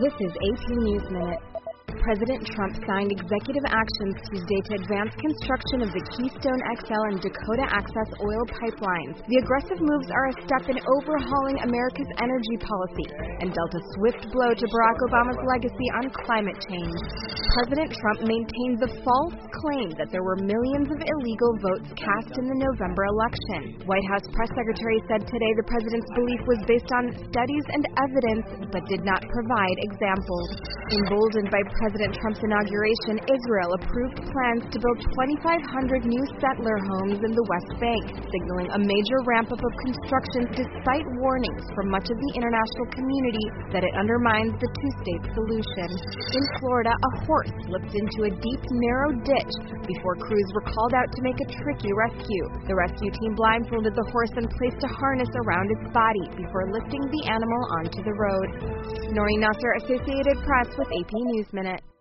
This is AP News Minute. President Trump signed executive actions Tuesday to advance construction of the Keystone XL and Dakota Access oil pipelines. The aggressive moves are a step in overhauling America's energy policy and dealt a swift blow to Barack Obama's legacy on climate change. President Trump maintained the false claim that there were millions of illegal votes cast in the November election. White House press secretary said today the president's belief was based on studies and evidence, but did not provide examples. Emboldened by President Trump's inauguration, Israel approved plans to build 2,500 new settler homes in the West Bank, signaling a major ramp-up of construction despite warnings from much of the international community that it undermines the two-state solution. In Florida, a horse slipped into a deep, narrow ditch before crews were called out to make a tricky rescue. The rescue team blindfolded the horse and placed a harness around its body before lifting the animal onto the road. Noreen Nasser, Associated Press with AP News Minute.